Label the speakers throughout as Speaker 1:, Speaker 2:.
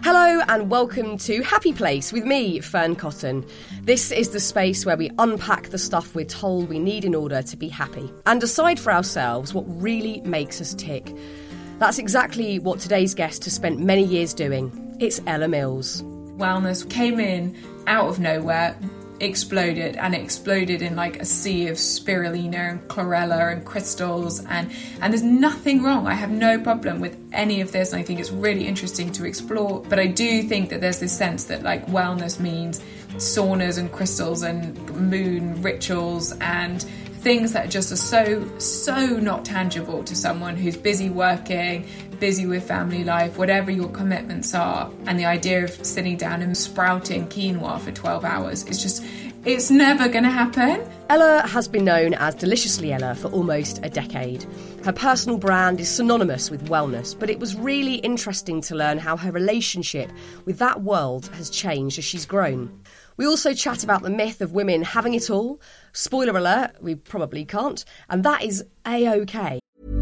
Speaker 1: Hello and welcome to Happy Place with me, Fern Cotton. This is the space where we unpack the stuff we're told we need in order to be happy and decide for ourselves what really makes us tick. That's exactly what today's guest has spent many years doing. It's Ella Mills.
Speaker 2: Wellness came in out of nowhere, exploded in like a sea of spirulina and chlorella and crystals, and there's nothing wrong. I have no problem with any of this, and I think it's really interesting to explore. But I do think that there's this sense that like wellness means saunas and crystals and moon rituals and things that just are so not tangible to someone who's busy working, busy with family life, whatever your commitments are. And the idea of sitting down and sprouting quinoa for 12 hours is just, it's never going to happen.
Speaker 1: Ella has been known as Deliciously Ella for almost a decade. Her personal brand is synonymous with wellness, but it was really interesting to learn how her relationship with that world has changed as she's grown. We also chat about the myth of women having it all. Spoiler alert, we probably can't, and that is A-OK.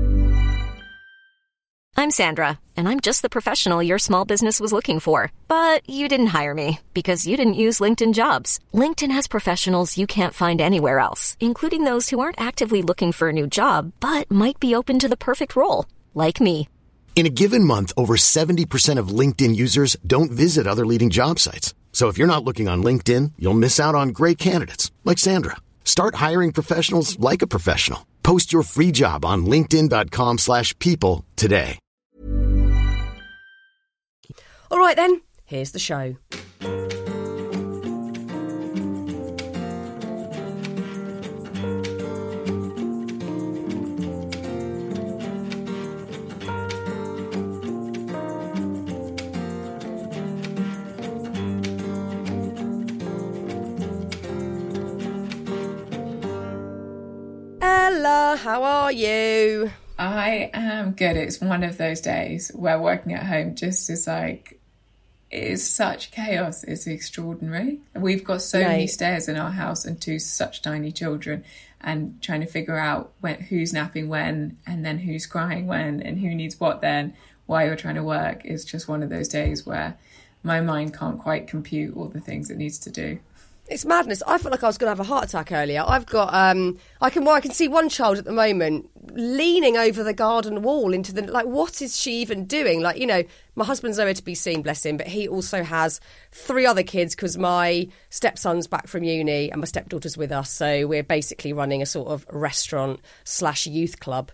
Speaker 3: I'm Sandra, and I'm just the professional your small business was looking for. But you didn't hire me because you didn't use LinkedIn Jobs. LinkedIn has professionals you can't find anywhere else, including those who aren't actively looking for a new job, but might be open to the perfect role, like me.
Speaker 4: In a given month, over 70% of LinkedIn users don't visit other leading job sites. So if you're not looking on LinkedIn, you'll miss out on great candidates like Sandra. Start hiring professionals like a professional. Post your free job on linkedin.com/people today.
Speaker 1: All right then, here's the show. Ella, how are you?
Speaker 2: I am good. It's one of those days where working at home just is like, it is such chaos. It's extraordinary. We've got so many stairs in our house and two such tiny children, and trying to figure out who's napping when, and then who's crying when, and who needs what then, while you're trying to work is just one of those days where my mind can't quite compute all the things it needs to do.
Speaker 1: It's madness. I felt like I was going to have a heart attack earlier. I've got, I can see one child at the moment leaning over the garden wall into the, like, what is she even doing? Like, you know, my husband's nowhere to be seen, bless him, but he also has 3 other kids because my stepson's back from uni and my stepdaughter's with us. So we're basically running a sort of restaurant/youth club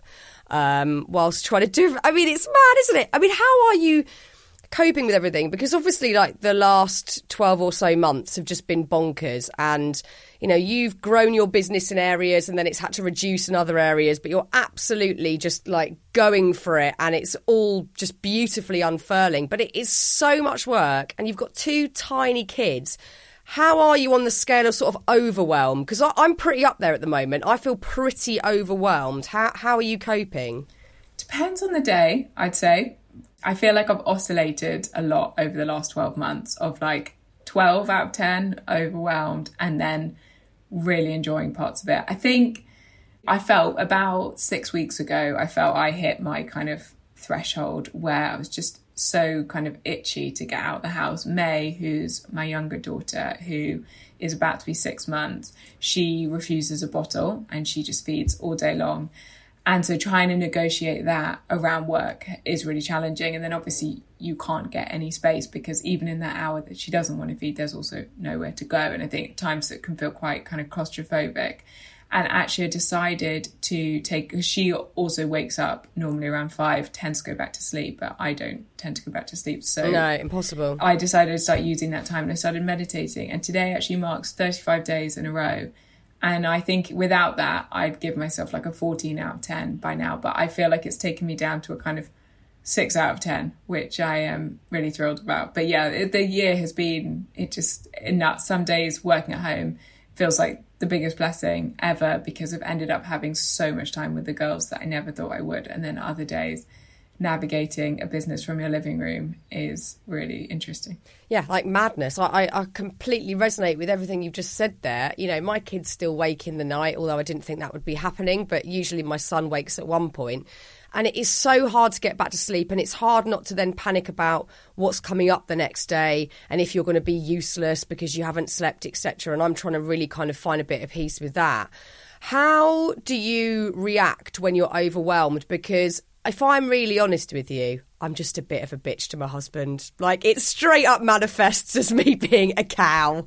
Speaker 1: whilst trying to do, I mean, it's mad, isn't it? I mean, how are you coping with everything? Because obviously, like, the last 12 or so months have just been bonkers, and you know, you've grown your business in areas and then it's had to reduce in other areas, but you're absolutely just like going for it, and it's all just beautifully unfurling. But it is so much work, and you've got 2 tiny kids. How are you on the scale of sort of overwhelm? Because I'm pretty up there at the moment. I feel pretty overwhelmed. How are you coping?
Speaker 2: Depends on the day, I'd say. I feel like I've oscillated a lot over the last 12 months of like 12 out of 10 overwhelmed, and then really enjoying parts of it. I think I felt about 6 weeks ago, I hit my kind of threshold where I was just so kind of itchy to get out of the house. May, who's my younger daughter, who is about to be 6 months, she refuses a bottle and she just feeds all day long. And so trying to negotiate that around work is really challenging. And then obviously you can't get any space because even in that hour that she doesn't want to feed, there's also nowhere to go. And I think at times it can feel quite kind of claustrophobic. And actually I decided to take, she also wakes up normally around 5, tends to go back to sleep, but I don't tend to go back to sleep. So
Speaker 1: no, impossible.
Speaker 2: I decided to start using that time and I started meditating. And today actually marks 35 days in a row. And I think without that, I'd give myself like a 14 out of 10 by now. But I feel like it's taken me down to a kind of 6 out of 10, which I am really thrilled about. But yeah, the year has been, it just nuts. Some days working at home feels like the biggest blessing ever because I've ended up having so much time with the girls that I never thought I would. And then other days, navigating a business from your living room is really interesting.
Speaker 1: Yeah, like madness. I completely resonate with everything you've just said there. You know, my kids still wake in the night, although I didn't think that would be happening, but usually my son wakes at one point. And it is so hard to get back to sleep, and it's hard not to then panic about what's coming up the next day and if you're going to be useless because you haven't slept, etc. And I'm trying to really kind of find a bit of peace with that. How do you react when you're overwhelmed? Because if I'm really honest with you, I'm just a bit of a bitch to my husband. Like, it straight up manifests as me being a cow.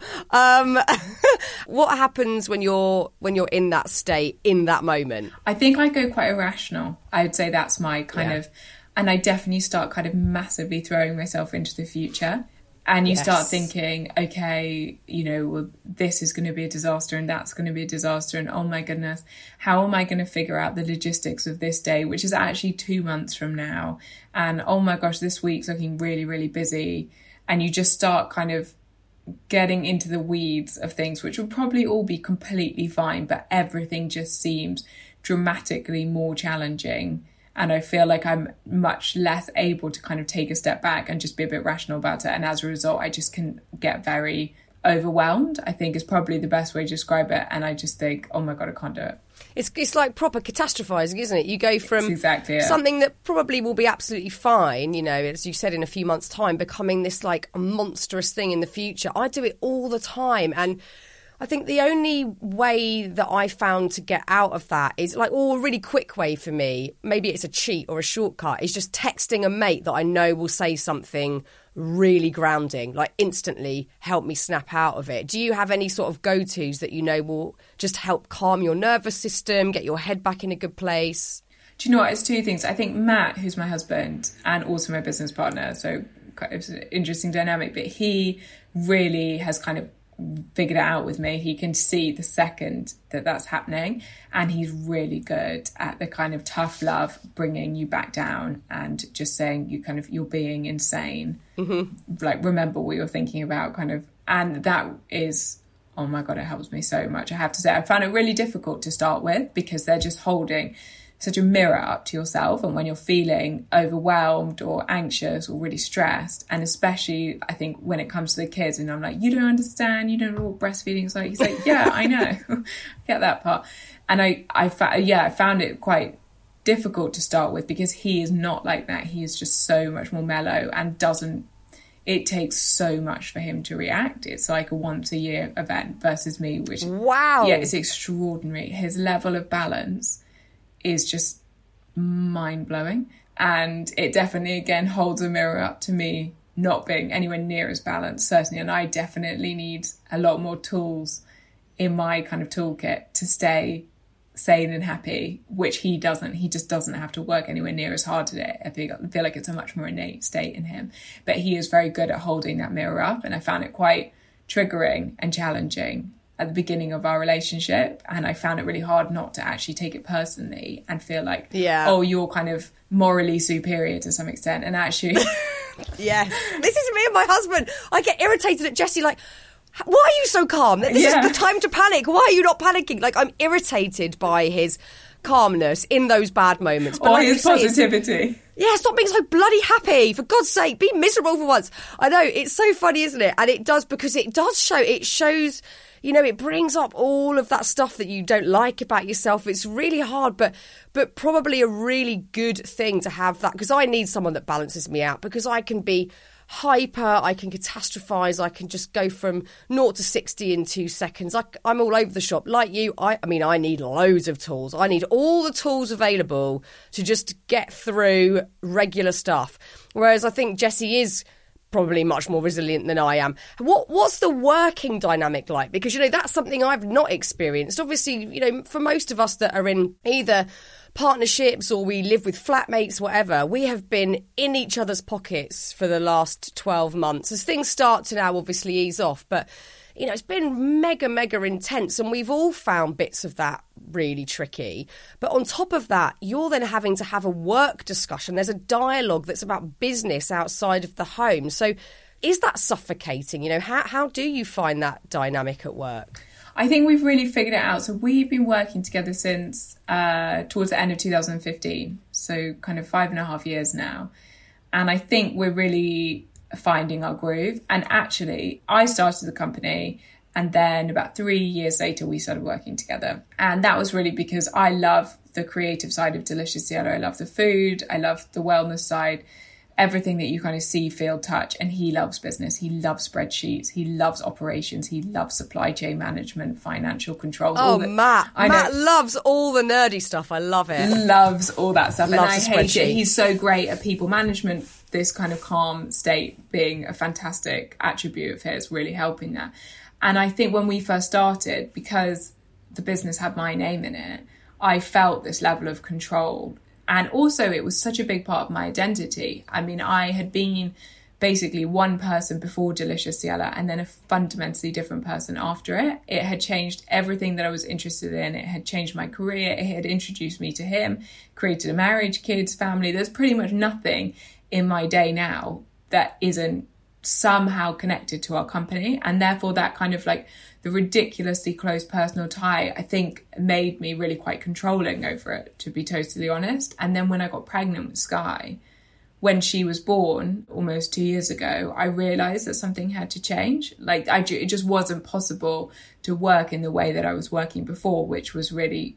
Speaker 1: What happens when you're in that state, in that moment?
Speaker 2: I think I go quite irrational. I would say that's my kind of... And I definitely start kind of massively throwing myself into the future. And you start thinking, okay, you know, well, this is going to be a disaster and that's going to be a disaster. And oh my goodness, how am I going to figure out the logistics of this day, which is actually 2 months from now? And oh my gosh, this week's looking really, really busy. And you just start kind of getting into the weeds of things, which will probably all be completely fine. But everything just seems dramatically more challenging. And I feel like I'm much less able to kind of take a step back and just be a bit rational about it. And as a result, I just can get very overwhelmed, I think is probably the best way to describe it. And I just think, oh my God, I can't do it.
Speaker 1: It's like proper catastrophizing, isn't it? You go from
Speaker 2: exactly
Speaker 1: something that probably will be absolutely fine, you know, as you said, in a few months' time, becoming this like a monstrous thing in the future. I do it all the time. And I think the only way that I found to get out of that is like, a really quick way for me, maybe it's a cheat or a shortcut, is just texting a mate that I know will say something really grounding, like instantly help me snap out of it. Do you have any sort of go-tos that you know will just help calm your nervous system, get your head back in a good place?
Speaker 2: Do you know what? It's two things. I think Matt, who's my husband and also my business partner, so it's an interesting dynamic, but he really has kind of figured it out with me. He can see the second that that's happening, and he's really good at the kind of tough love, bringing you back down and just saying you're being insane. Mm-hmm. Like, remember what you're thinking about, kind of. And that is, oh my God, it helps me so much. I have to say, I found it really difficult to start with because they're just holding such a mirror up to yourself. And when you're feeling overwhelmed or anxious or really stressed, and especially I think when it comes to the kids, and I'm like, you don't understand, you don't know what breastfeeding is like. He's like, yeah, I know. I get that part. And I found it quite difficult to start with because he is not like that. He is just so much more mellow and it takes so much for him to react. It's like a once a year event versus me, which,
Speaker 1: wow,
Speaker 2: yeah, it's extraordinary. His level of balance is just mind-blowing, and it definitely again holds a mirror up to me not being anywhere near as balanced, certainly. And I definitely need a lot more tools in my kind of toolkit to stay sane and happy, which he doesn't. He just doesn't have to work anywhere near as hard today. I feel like it's a much more innate state in him, but he is very good at holding that mirror up, and I found it quite triggering and challenging at the beginning of our relationship, and I found it really hard not to actually take it personally and feel like, oh, you're kind of morally superior to some extent. And actually,
Speaker 1: yes, this is me and my husband. I get irritated at Jessie, like, why are you so calm? This is the time to panic. Why are you not panicking? Like, I'm irritated by his calmness in those bad moments. But
Speaker 2: or
Speaker 1: like
Speaker 2: his positivity.
Speaker 1: Yeah, stop being so bloody happy. For God's sake, be miserable for once. I know, it's so funny, isn't it? And it does, because it shows, you know, it brings up all of that stuff that you don't like about yourself. It's really hard, but probably a really good thing to have that, because I need someone that balances me out, because I can be hyper, I can catastrophize, I can just go from 0 to 60 in 2 seconds. I'm all over the shop. Like you, I mean, I need loads of tools. I need all the tools available to just get through regular stuff. Whereas I think Jessie is probably much more resilient than I am. What's the working dynamic like? Because, you know, that's something I've not experienced. Obviously, you know, for most of us that are in either partnerships or we live with flatmates, whatever, we have been in each other's pockets for the last 12 months. As things start to now obviously ease off, but, you know, it's been mega intense, and we've all found bits of that really tricky. But on top of that, you're then having to have a work discussion. There's a dialogue that's about business outside of the home. So is that suffocating? You know, how do you find that dynamic at work?
Speaker 2: I think we've really figured it out. So we've been working together since towards the end of 2015. So kind of 5.5 years now. And I think we're really finding our groove. And actually, I started the company, and then about 3 years later, we started working together. And that was really because I love the creative side of Delicious Cielo. I love the food. I love the wellness side. Everything that you kind of see, feel, touch. And he loves business. He loves spreadsheets. He loves operations. He loves supply chain management, financial controls.
Speaker 1: Oh, Matt loves all the nerdy stuff. I love it.
Speaker 2: Loves all that stuff.
Speaker 1: Loves
Speaker 2: and I hate it. He's so great at people management. This kind of calm state being a fantastic attribute of his, really helping that. And I think when we first started, because the business had my name in it, I felt this level of control. And also it was such a big part of my identity. I mean, I had been basically one person before Delicious Cielo and then a fundamentally different person after it. It had changed everything that I was interested in. It had changed my career. It had introduced me to him, created a marriage, kids, family. There's pretty much nothing in my day now that isn't somehow connected to our company. And therefore that kind of like the ridiculously close personal tie, I think, made me really quite controlling over it, to be totally honest. And then when I got pregnant with Sky, when she was born almost 2 years ago, I realised that something had to change. Like it just wasn't possible to work in the way that I was working before, which was really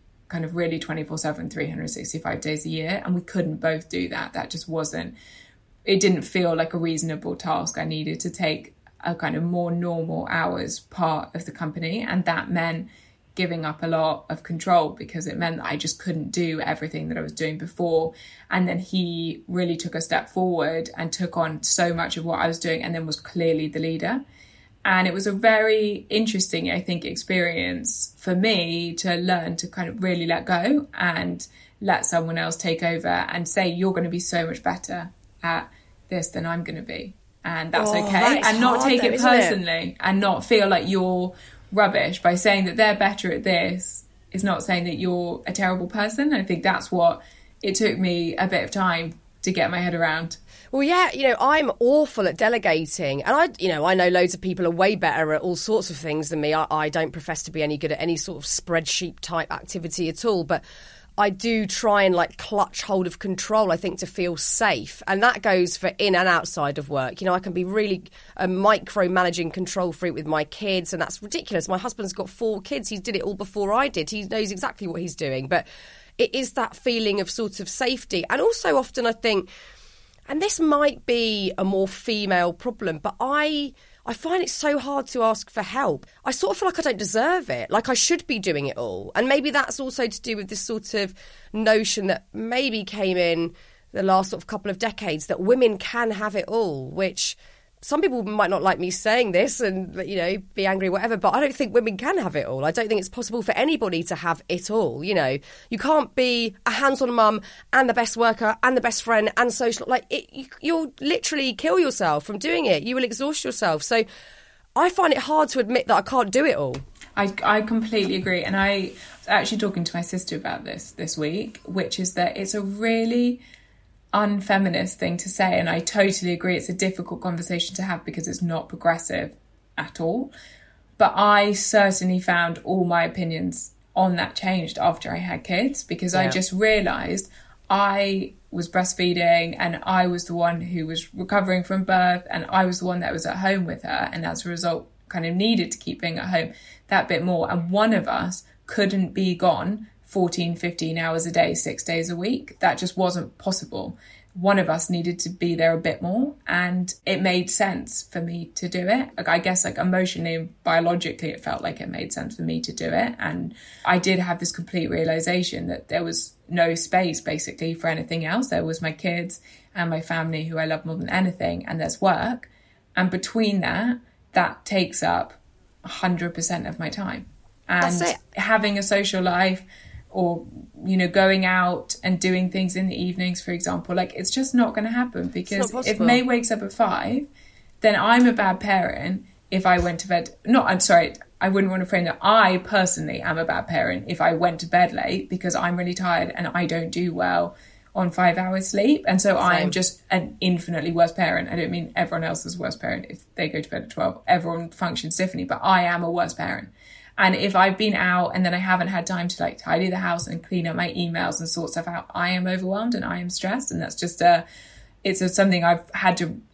Speaker 2: 24/7, 365 days a year. And we couldn't both do that. That just wasn't, it didn't feel like a reasonable task. I needed to take a kind of more normal hours part of the company. And that meant giving up a lot of control, because it meant that I just couldn't do everything that I was doing before. And then he really took a step forward and took on so much of what I was doing, and then was clearly the leader. And it was a very interesting, I think, experience for me to learn to kind of really let go and let someone else take over and say, you're going to be so much better at this than I'm going to be. And that's okay. And not take it personally and not feel like you're rubbish by saying that they're better at this. Is not saying that you're a terrible person. I think that's what it took me a bit of time to get my head around.
Speaker 1: Well, yeah, I'm awful at delegating. And I know loads of people are way better at all sorts of things than me. I don't profess to be any good at any sort of spreadsheet type activity at all. But I do try and clutch hold of control, I think, to feel safe. And that goes for in and outside of work. I can be really a micromanaging control freak with my kids, and that's ridiculous. My husband's got 4 kids. He did it all before I did. He knows exactly what he's doing. But it is that feeling of sort of safety. And also often I think, and this might be a more female problem, but I find it so hard to ask for help. I sort of feel like I don't deserve it, like I should be doing it all. And maybe that's also to do with this sort of notion that maybe came in the last sort of couple of decades, that women can have it all, which some people might not like me saying this and, be angry, whatever, but I don't think women can have it all. I don't think it's possible for anybody to have it all, You can't be a hands-on mum and the best worker and the best friend and social. You'll literally kill yourself from doing it. You will exhaust yourself. So I find it hard to admit that I can't do it all.
Speaker 2: I completely agree. And I was actually talking to my sister about this week, which is that it's a really unfeminist thing to say, and I totally agree. It's a difficult conversation to have because it's not progressive at all. But I certainly found all my opinions on that changed after I had kids, because I just realised I was breastfeeding and I was the one who was recovering from birth, and I was the one that was at home with her, and as a result kind of needed to keep being at home that bit more. And one of us couldn't be gone 14, 15 hours a day, 6 days a week. That just wasn't possible. One of us needed to be there a bit more, and it made sense for me to do it. I guess emotionally and biologically, it felt like it made sense for me to do it. And I did have this complete realization that there was no space basically for anything else. There was my kids and my family, who I love more than anything, and there's work. And between that takes up 100% of my time. And having a social life, or, going out and doing things in the evenings, for example, it's just not going to happen, because if May wakes up at 5, then I'm a bad parent if I went to bed. I wouldn't want to frame that. I personally am a bad parent if I went to bed late, because I'm really tired and I don't do well on 5 hours sleep. And so I'm just an infinitely worse parent. I don't mean everyone else is a worse parent if they go to bed at 12. Everyone functions differently, but I am a worse parent. And if I've been out and then I haven't had time to tidy the house and clean up my emails and sort stuff out, I am overwhelmed and I am stressed. And that's just something I've had to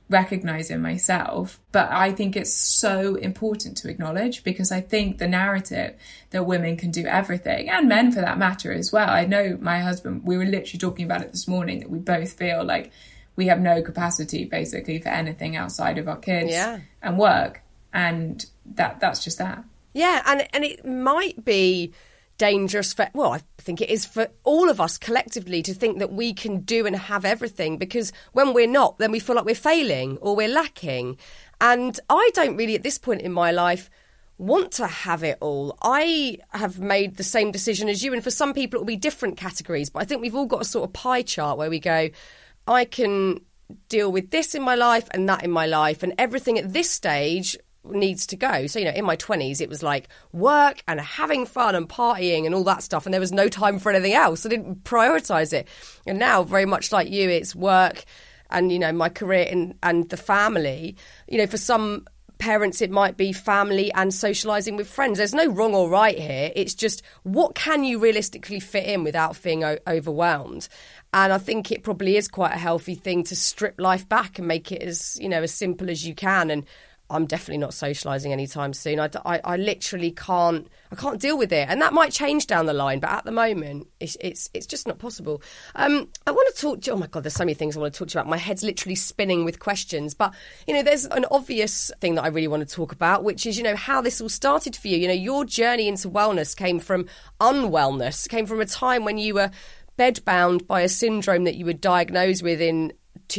Speaker 2: recognize in myself. But I think it's so important to acknowledge, because I think the narrative that women can do everything, and men for that matter as well. I know my husband, we were literally talking about it this morning, that we both feel like we have no capacity basically for anything outside of our kids and work. And that's just that.
Speaker 1: Yeah, and it might be dangerous for, well, I think it is for all of us collectively to think that we can do and have everything, because when we're not, then we feel like we're failing or we're lacking. And I don't really, at this point in my life, want to have it all. I have made the same decision as you, and for some people it will be different categories, but I think we've all got a sort of pie chart where we go, I can deal with this in my life and that in my life, and everything at this stage needs to go. So, in my 20s, it was like work and having fun and partying and all that stuff, and there was no time for anything else. I didn't prioritise it. And now, very much like you, it's work and, my career and the family. For some parents, it might be family and socialising with friends. There's no wrong or right here. It's just, what can you realistically fit in without feeling overwhelmed? And I think it probably is quite a healthy thing to strip life back and make it as, as simple as you can. And I'm definitely not socialising anytime soon. I literally can't deal with it, and that might change down the line. But at the moment, it's just not possible. I want to talk to you. Oh my God, there's so many things I want to talk to you about. My head's literally spinning with questions. But there's an obvious thing that I really want to talk about, which is how this all started for you. Your journey into wellness came from unwellness. Came from a time when you were bedbound by a syndrome that you were diagnosed with in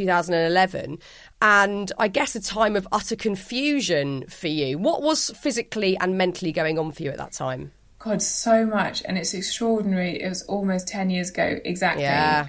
Speaker 1: 2011, and I guess a time of utter confusion for you. What was physically and mentally going on for you at that time?
Speaker 2: God, so much, and it's extraordinary. It was almost 10 years ago exactly.
Speaker 1: Yeah.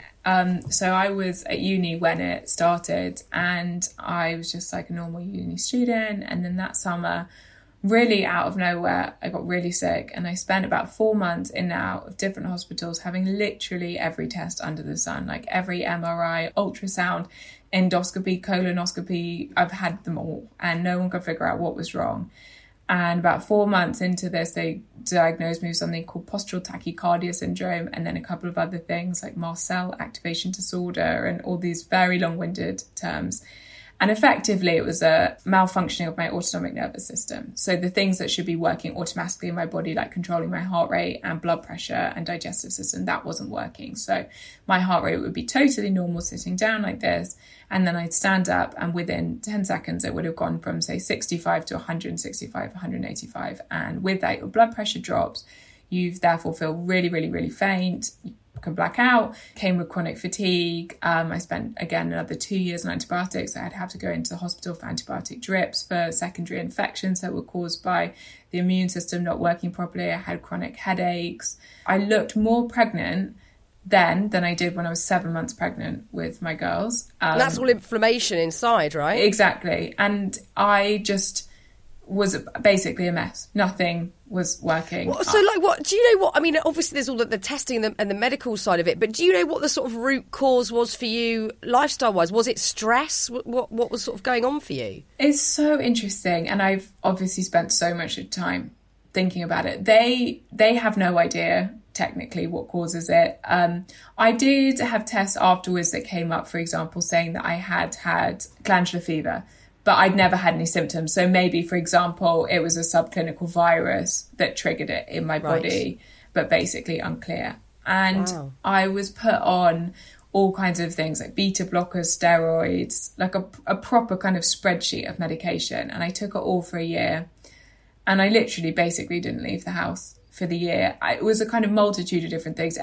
Speaker 2: So I was at uni when it started, and I was just like a normal uni student, and then that summer, really out of nowhere, I got really sick, and I spent about 4 months in and out of different hospitals having literally every test under the sun, like every MRI, ultrasound, endoscopy, colonoscopy. I've had them all, and no one could figure out what was wrong. And about 4 months into this, they diagnosed me with something called postural tachycardia syndrome, and then a couple of other things like mast cell activation disorder and all these very long-winded terms. And effectively, it was a malfunctioning of my autonomic nervous system. So the things that should be working automatically in my body, like controlling my heart rate and blood pressure and digestive system, that wasn't working. So my heart rate would be totally normal sitting down like this. And then I'd stand up, and within 10 seconds, it would have gone from, say, 65 to 165, 185. And with that, your blood pressure drops. You therefore feel really, really, really faint. Can black out, came with chronic fatigue. I spent, again, another 2 years on antibiotics. I'd have to go into the hospital for antibiotic drips for secondary infections that were caused by the immune system not working properly. I had chronic headaches. I looked more pregnant then than I did when I was 7 months pregnant with my girls.
Speaker 1: And that's all inflammation inside, right?
Speaker 2: Exactly. And I just was basically a mess. Nothing was working.
Speaker 1: So, what do you know? What I mean, obviously, there's all the testing and the medical side of it. But do you know what the sort of root cause was for you, lifestyle-wise? Was it stress? What was sort of going on for you?
Speaker 2: It's so interesting, and I've obviously spent so much time thinking about it. They have no idea technically what causes it. I did have tests afterwards that came up, for example, saying that I had glandular fever, but I'd never had any symptoms. So maybe, for example, it was a subclinical virus that triggered it in my body, but basically unclear. And I was put on all kinds of things like beta blockers, steroids, like a proper kind of spreadsheet of medication. And I took it all for a year. And I literally basically didn't leave the house for the year. It was a kind of multitude of different things.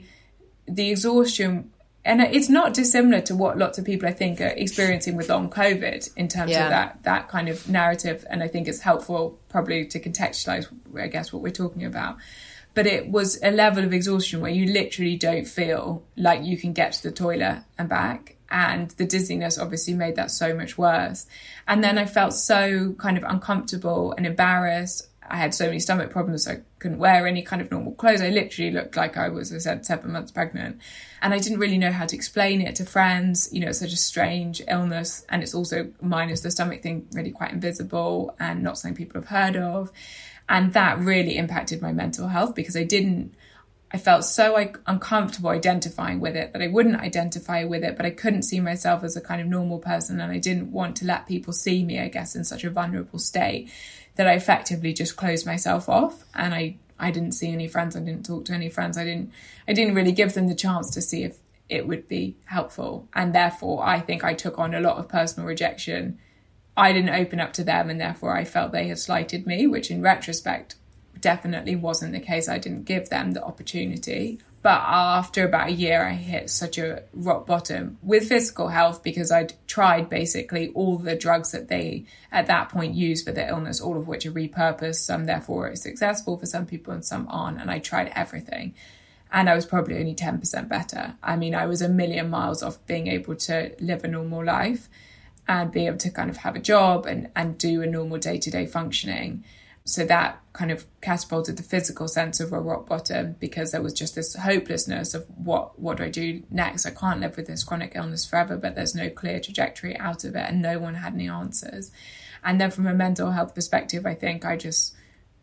Speaker 2: The exhaustion. And it's not dissimilar to what lots of people, I think, are experiencing with long COVID in terms of that kind of narrative. And I think it's helpful probably to contextualise, I guess, what we're talking about. But it was a level of exhaustion where you literally don't feel like you can get to the toilet and back. And the dizziness obviously made that so much worse. And then I felt so kind of uncomfortable and embarrassed. I had so many stomach problems, I couldn't wear any kind of normal clothes. I literally looked like I was, as I said, 7 months pregnant. And I didn't really know how to explain it to friends. It's such a strange illness. And it's also, minus the stomach thing, really quite invisible and not something people have heard of. And that really impacted my mental health because I didn't I felt so uncomfortable identifying with it that I wouldn't identify with it, but I couldn't see myself as a kind of normal person, and I didn't want to let people see me, I guess, in such a vulnerable state, that I effectively just closed myself off. And I didn't see any friends. I didn't talk to any friends. I didn't really give them the chance to see if it would be helpful. And therefore, I think I took on a lot of personal rejection. I didn't open up to them, and therefore I felt they had slighted me, which in retrospect definitely wasn't the case. I didn't give them the opportunity. But after about a year, I hit such a rock bottom with physical health, because I'd tried basically all the drugs that they at that point used for the illness, all of which are repurposed. Some therefore are successful for some people and some aren't. And I tried everything. And I was probably only 10% better. I mean, I was a million miles off being able to live a normal life and be able to kind of have a job and do a normal day-to-day functioning. So that kind of catapulted the physical sense of a rock bottom, because there was just this hopelessness of what do I do next? I can't live with this chronic illness forever, but there's no clear trajectory out of it, and no one had any answers. And then from a mental health perspective, I think I just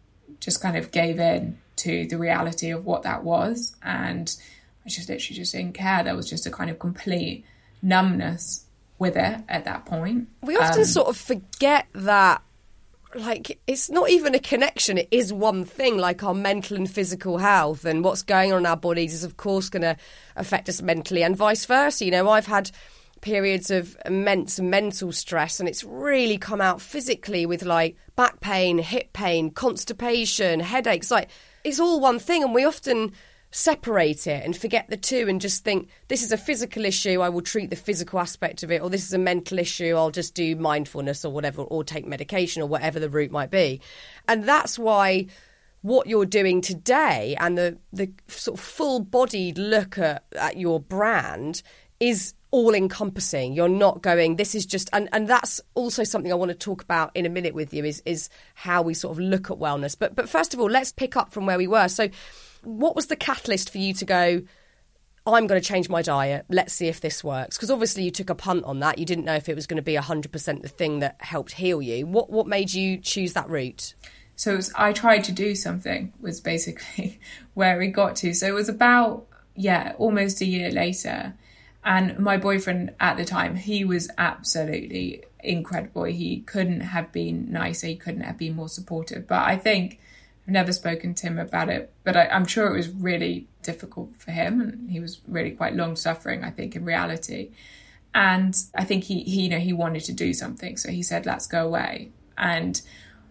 Speaker 2: kind of gave in to the reality of what that was. And I just literally just didn't care. There was just a kind of complete numbness with it at that point.
Speaker 1: We often sort of forget that, like, it's not even a connection, it is one thing. Like, our mental and physical health and what's going on in our bodies is of course going to affect us mentally, and vice versa. You know, I've had periods of immense mental stress, and it's really come out physically with like back pain, hip pain, constipation, headaches. Like, it's all one thing, and we often separate it and forget the two and just think, this is a physical issue, I will treat the physical aspect of it, or this is a mental issue, I'll just do mindfulness or whatever, or take medication, or whatever the route might be. And that's why what you're doing today and the sort of full-bodied look at your brand is all-encompassing. You're not going, this is just... And that's also something I want to talk about in a minute with you, is how we sort of look at wellness. But first of all, let's pick up from where we were. So what was the catalyst for you to go, I'm going to change my diet, let's see if this works? Because obviously you took a punt on that. You didn't know if it was going to be 100% the thing that helped heal you. What made you choose that route?
Speaker 2: So I tried to do something, was basically where we got to. So it was about, almost a year later. And my boyfriend at the time, he was absolutely incredible. He couldn't have been nicer. He couldn't have been more supportive. But I think... I've never spoken to him about it, but I'm sure it was really difficult for him, and he was really quite long suffering, I think, in reality. And I think he wanted to do something, so he said, let's go away. And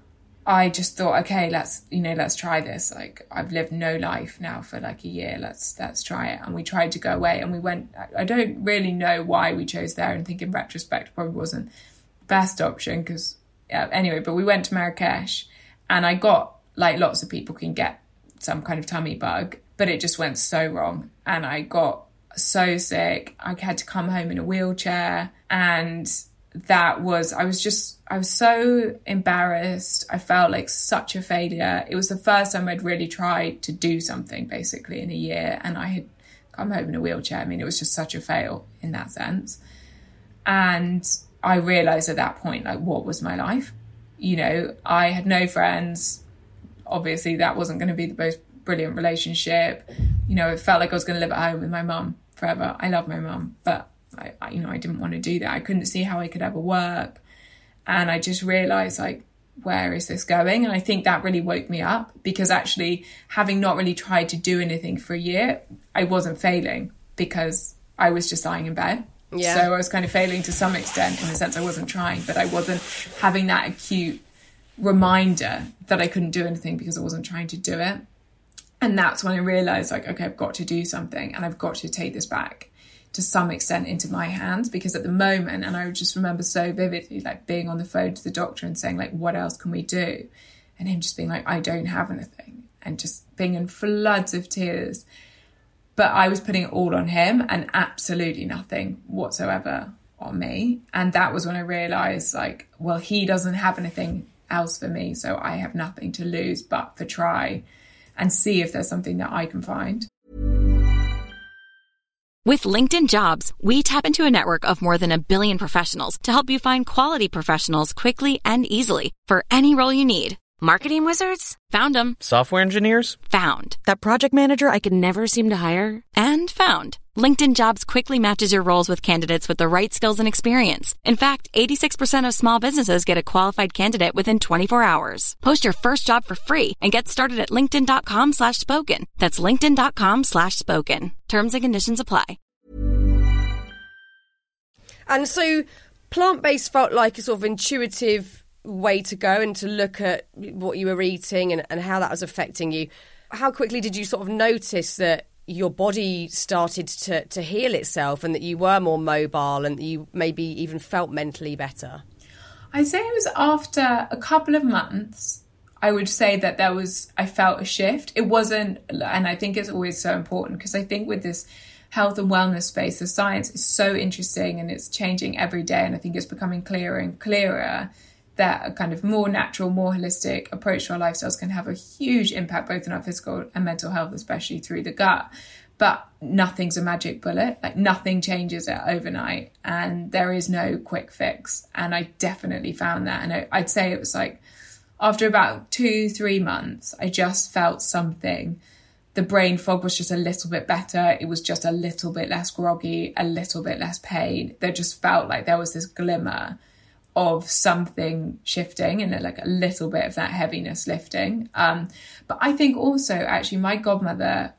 Speaker 2: I just thought, okay, let's try this. Like, I've lived no life now for like a year. Let's try it. And we tried to go away, and we went. I don't really know why we chose there, and think in retrospect probably wasn't the best option, because anyway. But we went to Marrakesh, and I got, like lots of people can get, some kind of tummy bug, but it just went so wrong. And I got so sick. I had to come home in a wheelchair. And I was so embarrassed. I felt like such a failure. It was the first time I'd really tried to do something basically in a year. And I had come home in a wheelchair. I mean, it was just such a fail in that sense. And I realized at that point, like, what was my life? You know, I had no friends. Obviously, that wasn't going to be the most brilliant relationship. You know, it felt like I was going to live at home with my mum forever. I love my mum, but I didn't want to do that. I couldn't see how I could ever work. And I just realised, like, where is this going? And I think that really woke me up, because actually, having not really tried to do anything for a year, I wasn't failing, because I was just lying in bed. Yeah. So I was kind of failing to some extent, in the sense I wasn't trying, but I wasn't having that acute reminder that I couldn't do anything because I wasn't trying to do it. And that's when I realized, like, okay, I've got to do something, and I've got to take this back to some extent into my hands. Because at the moment, and I just remember so vividly, like, being on the phone to the doctor and saying, like, what else can we do? And him just being like, I don't have anything, and just being in floods of tears. But I was putting it all on him and absolutely nothing whatsoever on me. And that was when I realized, like, well, he doesn't have anything else for me, so I have nothing to lose but to try and see if there's something that I can find.
Speaker 5: With LinkedIn Jobs, we tap into a network of more than 1 billion professionals to help you find quality professionals quickly and easily for any role you need. Marketing wizards? Found them.
Speaker 6: Software engineers?
Speaker 5: Found. That project manager I could never seem to hire? And found. LinkedIn Jobs quickly matches your roles with candidates with the right skills and experience. In fact, 86% of small businesses get a qualified candidate within 24 hours. Post your first job for free and get started at linkedin.com/spoken. That's linkedin.com/spoken. Terms and conditions apply.
Speaker 1: And so plant-based felt like a sort of intuitive way to go and to look at what you were eating and how that was affecting you. How quickly did you sort of notice that your body started to heal itself and that you were more mobile and that you maybe even felt mentally better?
Speaker 2: I'd say it was after a couple of months. I would say that I felt a shift. It wasn't, and I think it's always so important because I think with this health and wellness space, the science is so interesting and it's changing every day. And I think it's becoming clearer and clearer that a kind of more natural, more holistic approach to our lifestyles can have a huge impact both in our physical and mental health, especially through the gut. But nothing's a magic bullet. Like nothing changes it overnight and there is no quick fix. And I definitely found that. And I'd say it was like after about 2-3 months, I just felt something. The brain fog was just a little bit better. It was just a little bit less groggy, a little bit less pain. There just felt like there was this glimmer of something shifting and like a little bit of that heaviness lifting. But I think also actually my godmother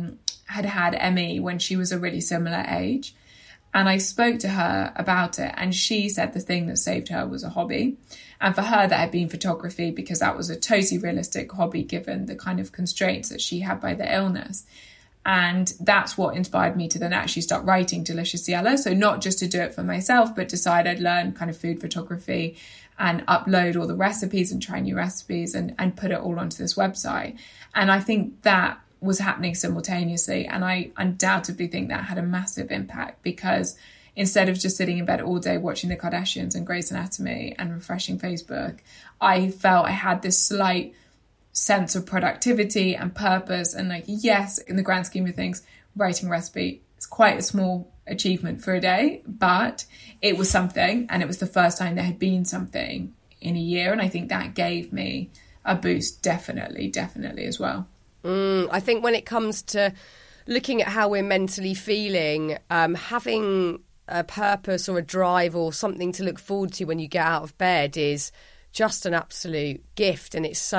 Speaker 2: had ME when she was a really similar age. And I spoke to her about it and she said the thing that saved her was a hobby. And for her, that had been photography because that was a totally realistic hobby given the kind of constraints that she had by the illness. And that's what inspired me to then actually start writing Delicious Yella. So not just to do it for myself, but decide I'd learn kind of food photography and upload all the recipes and try new recipes and put it all onto this website. And I think that was happening simultaneously. And I undoubtedly think that had a massive impact because instead of just sitting in bed all day watching the Kardashians and Grey's Anatomy and refreshing Facebook, I felt I had this slight sense of productivity and purpose. And like, yes, in the grand scheme of things, writing a recipe is quite a small achievement for a day, but it was something. And it was the first time there had been something in a year. And I think that gave me a boost, definitely as well.
Speaker 1: I think when it comes to looking at how we're mentally feeling, having a purpose or a drive or something to look forward to when you get out of bed is just an absolute gift. And it's so,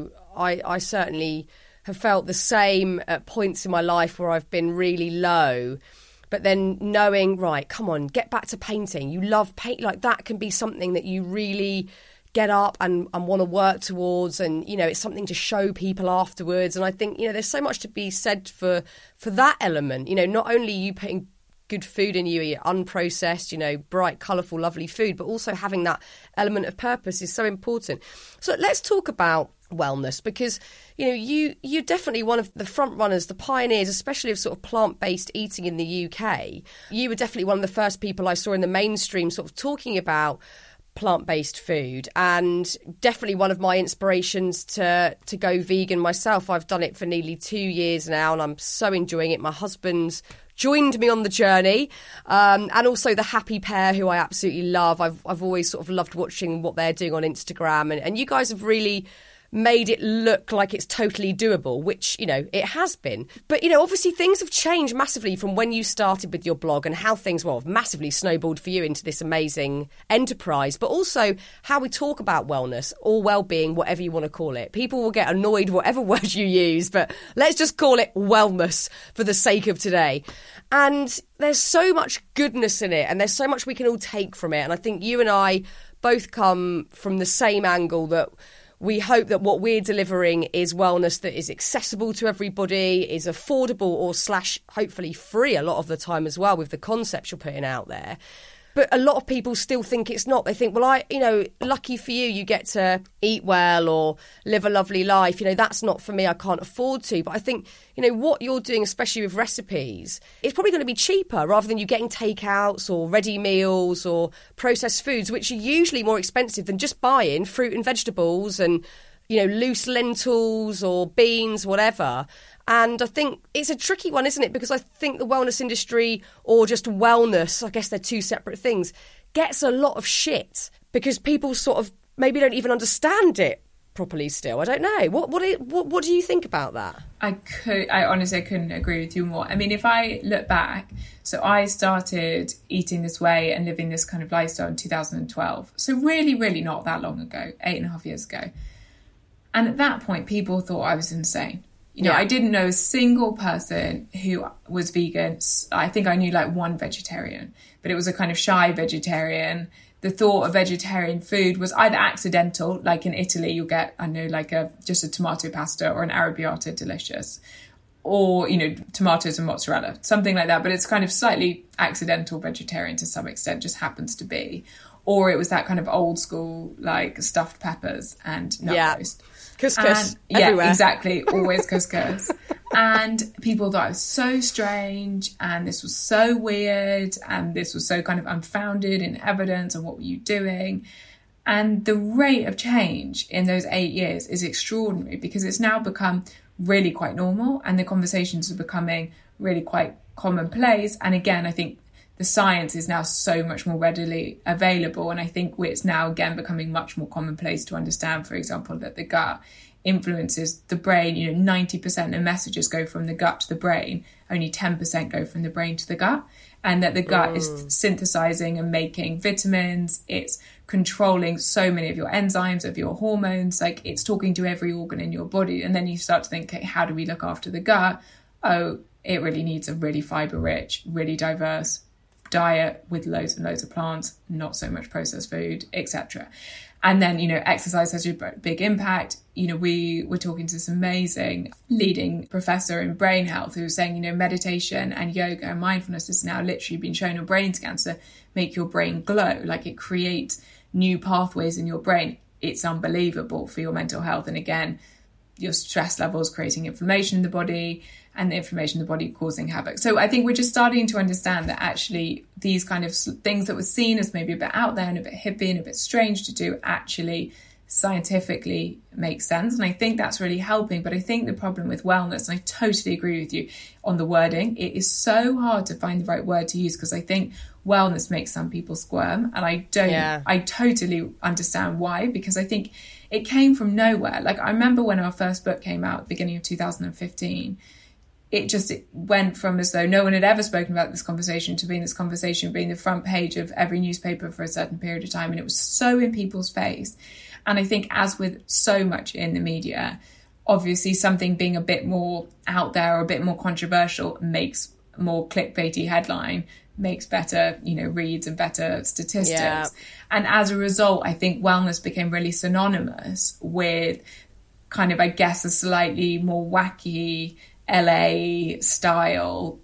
Speaker 1: I certainly have felt the same at points in my life where I've been really low, but then knowing, right, come on, get back to painting. You love paint, like that can be something that you really get up and want to work towards, and it's something to show people afterwards. And I think there's so much to be said for that element. Not only you putting good food in you, unprocessed, bright, colourful, lovely food, but also having that element of purpose is so important. So let's talk about wellness, because you're definitely one of the front runners, the pioneers, especially of sort of plant-based eating in the UK. You were definitely one of the first people I saw in the mainstream sort of talking about plant-based food, and definitely one of my inspirations to go vegan myself. I've done it for nearly 2 years now and I'm so enjoying it. My husband's joined me on the journey, and also the Happy Pair, who I absolutely love. I've always sort of loved watching what they're doing on Instagram, and you guys have really made it look like it's totally doable, which, it has been. But, obviously things have changed massively from when you started with your blog and how things, have massively snowballed for you into this amazing enterprise, but also how we talk about wellness or well-being, whatever you want to call it. People will get annoyed whatever word you use, but let's just call it wellness for the sake of today. And there's so much goodness in it and there's so much we can all take from it. And I think you and I both come from the same angle, that we hope that what we're delivering is wellness that is accessible to everybody, is affordable or / hopefully free a lot of the time as well with the concepts you're putting out there. But a lot of people still think it's not. They think, well, lucky for you, you get to eat well or live a lovely life. That's not for me. I can't afford to. But I think, what you're doing, especially with recipes, it's probably going to be cheaper rather than you getting takeouts or ready meals or processed foods, which are usually more expensive than just buying fruit and vegetables and, loose lentils or beans, whatever. And I think it's a tricky one, isn't it? Because I think the wellness industry, or just wellness, I guess they're two separate things, gets a lot of shit because people sort of maybe don't even understand it properly still. I don't know. What do you think about that?
Speaker 2: I honestly couldn't agree with you more. I mean, if I look back, so I started eating this way and living this kind of lifestyle in 2012. So really, really not that long ago, 8.5 years ago. And at that point, people thought I was insane. You know, I didn't know a single person who was vegan. I think I knew like one vegetarian, but it was a kind of shy vegetarian. The thought of vegetarian food was either accidental, like in Italy, you'll get, I know, like just a tomato pasta or an arrabbiata delicious, or, you know, tomatoes and mozzarella, something like that. But it's kind of slightly accidental vegetarian to some extent, just happens to be. Or it was that kind of old school, like stuffed peppers and nut roast.
Speaker 1: Couscous everywhere.
Speaker 2: Yeah, exactly. Always couscous. And people thought it was so strange and this was so weird and this was so kind of unfounded in evidence and what were you doing? And the rate of change in those 8 years is extraordinary because it's now become really quite normal and the conversations are becoming really quite commonplace. And again, I think the science is now so much more readily available. And I think it's now again becoming much more commonplace to understand, for example, that the gut influences the brain. You know, 90% of messages go from the gut to the brain, only 10% go from the brain to the gut. And that the gut is synthesizing and making vitamins. It's controlling so many of your enzymes, of your hormones. Like it's talking to every organ in your body. And then you start to think, okay, how do we look after the gut? Oh, it really needs a really fiber rich, really diverse diet with loads and loads of plants, not so much processed food, etc. And then, you know, exercise has a big impact. You know, we were talking to this amazing leading professor in brain health who was saying, you know, meditation and yoga and mindfulness has now literally been shown on brain scans to make your brain glow. Like it creates new pathways in your brain. It's unbelievable for your mental health. And again, your stress levels creating inflammation in the body, and the inflammation in the body causing havoc. So I think we're just starting to understand that actually these kind of things that were seen as maybe a bit out there and a bit hippie and a bit strange to do actually scientifically make sense. And I think that's really helping. But I think the problem with wellness, and I totally agree with you on the wording, it is so hard to find the right word to use because I think wellness makes some people squirm. And I totally understand why, because I think it came from nowhere. Like I remember when our first book came out at the beginning of 2015, it went from as though no one had ever spoken about this conversation to being this conversation being the front page of every newspaper for a certain period of time. And it was so in people's face. And I think as with so much in the media, obviously something being a bit more out there or a bit more controversial makes more clickbaity headline, makes better, you know, reads and better statistics. Yeah. And as a result, I think wellness became really synonymous with kind of, I guess, a slightly more wacky LA style,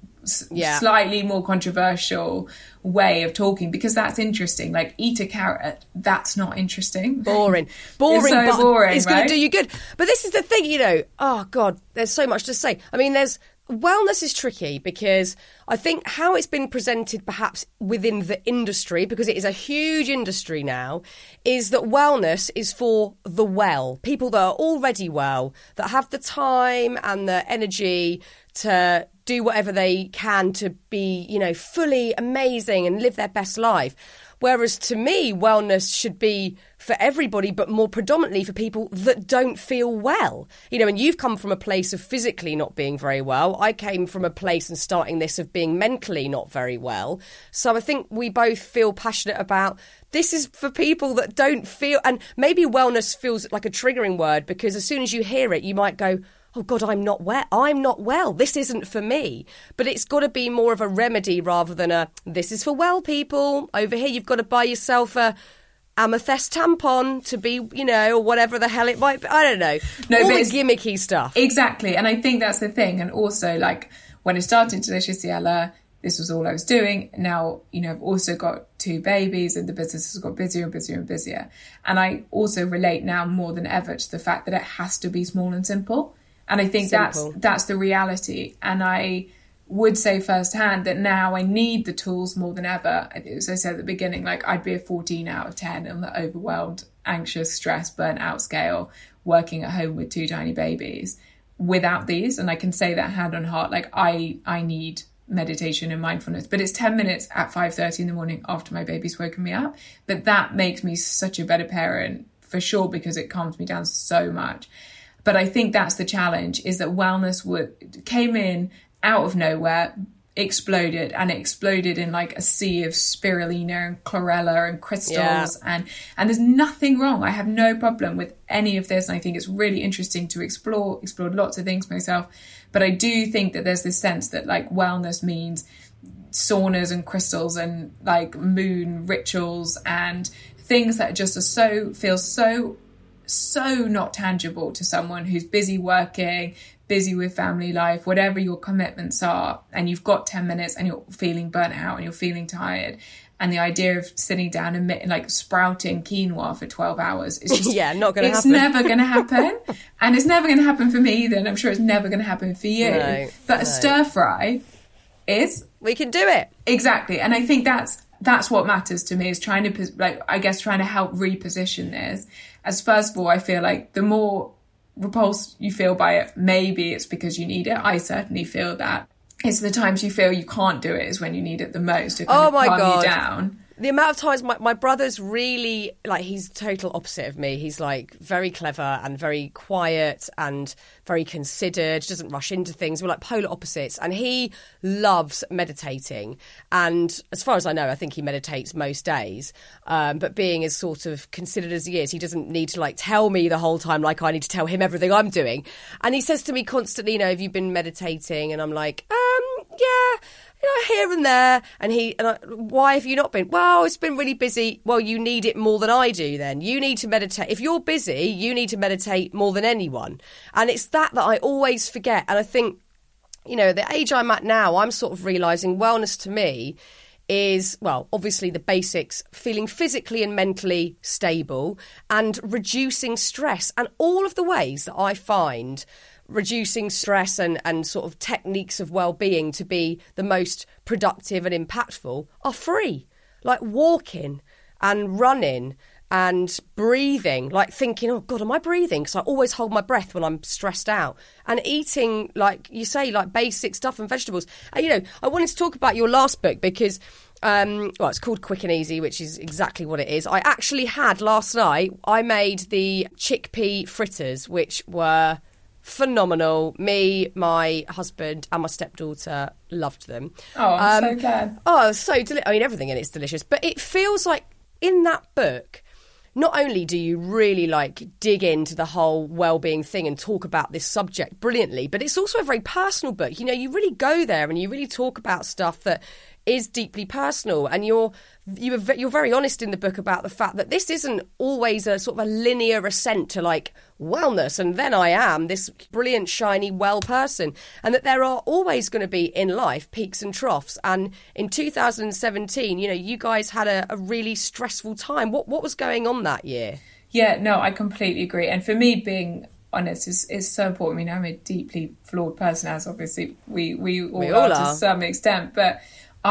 Speaker 2: slightly more controversial way of talking, because that's interesting. Like eat a carrot, that's not interesting.
Speaker 1: Boring,
Speaker 2: it's so boring,
Speaker 1: it's going to do you good. But this is the thing, you know, oh God, there's so much to say. I mean, wellness is tricky because I think how it's been presented perhaps within the industry, because it is a huge industry now, is that wellness is for the well. People that are already well, that have the time and the energy to do whatever they can to be, you know, fully amazing and live their best life. Whereas to me, wellness should be for everybody, but more predominantly for people that don't feel well. You know, and you've come from a place of physically not being very well. I came from a place and starting this of being mentally not very well. So I think we both feel passionate about this is for people that don't feel, and maybe wellness feels like a triggering word because as soon as you hear it, you might go, oh God, I'm not well. This isn't for me. But it's got to be more of a remedy rather than this is for well people. Over here, you've got to buy yourself a amethyst tampon to be, you know, or whatever the hell it might be. I don't know. All the gimmicky stuff.
Speaker 2: Exactly. And I think that's the thing. And also, like, when I started Delicious Yella, this was all I was doing. Now, you know, I've also got 2 babies and the business has got busier and busier and busier. And I also relate now more than ever to the fact that it has to be small and simple. And I think that's the reality. And I would say firsthand that now I need the tools more than ever. As I said at the beginning, like I'd be a 14 out of 10 on the overwhelmed, anxious, stressed, burnt out scale, working at home with 2 tiny babies without these. And I can say that hand on heart, like I need meditation and mindfulness, but it's 10 minutes at 5:30 in the morning after my baby's woken me up. But that makes me such a better parent for sure, because it calms me down so much. But I think that's the challenge, is that wellness came in out of nowhere, exploded, and it exploded in like a sea of spirulina and chlorella and crystals. And there's nothing wrong. I have no problem with any of this. And I think it's really interesting to explored lots of things myself. But I do think that there's this sense that like wellness means saunas and crystals and like moon rituals and things that just feel so not tangible to someone who's busy working, busy with family life, whatever your commitments are, and you've got 10 minutes and you're feeling burnt out and you're feeling tired. And the idea of sitting down and like sprouting quinoa for 12 hours is just,
Speaker 1: not going to happen.
Speaker 2: It's never going to happen. And it's never going to happen for me either. And I'm sure it's never going to happen for you. But a stir fry is...
Speaker 1: We can do it.
Speaker 2: Exactly. And I think that's what matters to me, is trying to help reposition this. As first of all, I feel like the more repulsed you feel by it, maybe it's because you need it. I certainly feel that. It's the times you feel you can't do it is when you need it the most to kind of calm you down.
Speaker 1: The amount of times my brother's really, like, he's total opposite of me. He's like very clever and very quiet and very considered, doesn't rush into things. We're like polar opposites. And he loves meditating. And as far as I know, I think he meditates most days. But being as sort of considered as he is, he doesn't need to like tell me the whole time like I need to tell him everything I'm doing. And he says to me constantly, have you been meditating? And I'm like, yeah. Here and there. And why have you not been? Well, it's been really busy. Well, you need it more than I do then. You need to meditate. If you're busy, you need to meditate more than anyone. And it's that I always forget. And I think, the age I'm at now, I'm sort of realising wellness to me is, well, obviously the basics, feeling physically and mentally stable and reducing stress. And all of the ways that I find reducing stress and sort of techniques of well-being to be the most productive and impactful are free. Like walking and running and breathing, like thinking, oh God, am I breathing? Because I always hold my breath when I'm stressed out. And eating, like you say, like basic stuff and vegetables. And, I wanted to talk about your last book because, it's called Quick and Easy, which is exactly what it is. I actually had last night, I made the chickpea fritters, which were phenomenal. Me, my husband and my stepdaughter loved them.
Speaker 2: Oh, I'm so glad.
Speaker 1: Oh, so everything in it's delicious. But it feels like in that book, not only do you really like dig into the whole well-being thing and talk about this subject brilliantly, but it's also a very personal book. You really go there and you really talk about stuff that is deeply personal, and you're very honest in the book about the fact that this isn't always a sort of a linear ascent to like wellness and then I am this brilliant, shiny, well person, and that there are always going to be in life peaks and troughs. And in 2017, you guys had a really stressful time. What was going on that year?
Speaker 2: Yeah, no, I completely agree. And for me, being honest is so important. I mean, I'm a deeply flawed person, as obviously we all are to some extent, but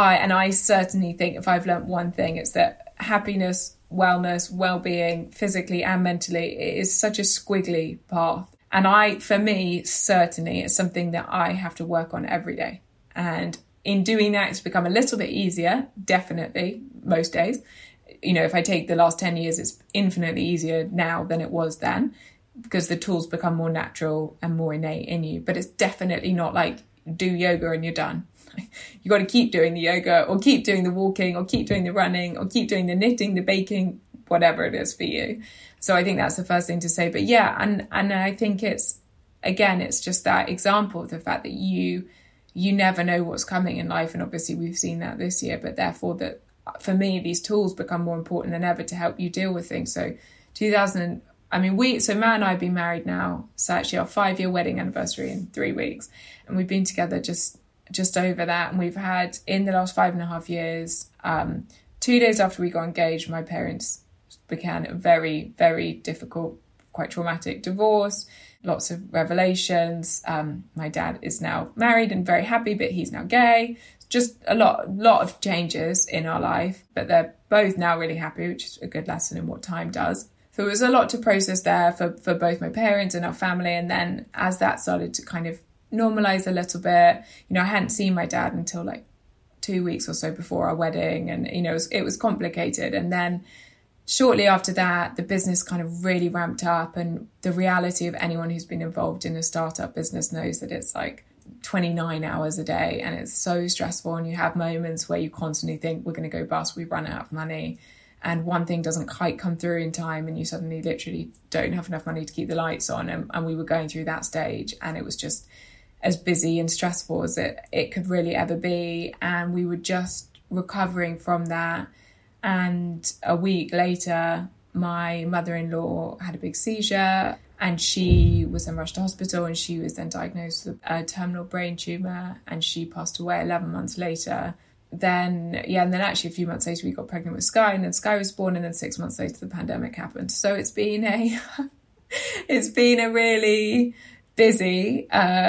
Speaker 2: I certainly think if I've learnt one thing, it's that happiness, wellness, well-being, physically and mentally, it is such a squiggly path. And for me, certainly, it's something that I have to work on every day. And in doing that, it's become a little bit easier, definitely, most days. If I take the last 10 years, it's infinitely easier now than it was then, because the tools become more natural and more innate in you. But it's definitely not like do yoga and you're done. You got to keep doing the yoga or keep doing the walking or keep doing the running or keep doing the knitting, the baking, whatever it is for you. So I think that's the first thing to say. But yeah, and I think it's just that example of the fact that you never know what's coming in life. And obviously we've seen that this year, but therefore that for me, these tools become more important than ever to help you deal with things. So Matt and I have been married now. It's actually our 5-year wedding anniversary in 3 weeks. And we've been together just over that. And we've had, in the last 5.5 years, 2 days after we got engaged, my parents began a very, very difficult, quite traumatic divorce, lots of revelations. My dad is now married and very happy, but he's now gay. Just a lot of changes in our life, but they're both now really happy, which is a good lesson in what time does. So it was a lot to process there for both my parents and our family. And then as that started to kind of normalize a little bit, I hadn't seen my dad until like 2 weeks or so before our wedding, and it was complicated. And then shortly after that, the business kind of really ramped up, and the reality of anyone who's been involved in a startup business knows that it's like 29 hours a day, and it's so stressful, and you have moments where you constantly think we're going to go bust, we've run out of money, and one thing doesn't quite come through in time, and you suddenly literally don't have enough money to keep the lights on. And we were going through that stage, and it was just as busy and stressful as it could really ever be, and we were just recovering from that. And a week later, my mother-in-law had a big seizure, and she was then rushed to hospital, and she was then diagnosed with a terminal brain tumour, and she passed away 11 months later. And then actually a few months later we got pregnant with Sky, and then Sky was born, and then 6 months later the pandemic happened. So it's been a really busy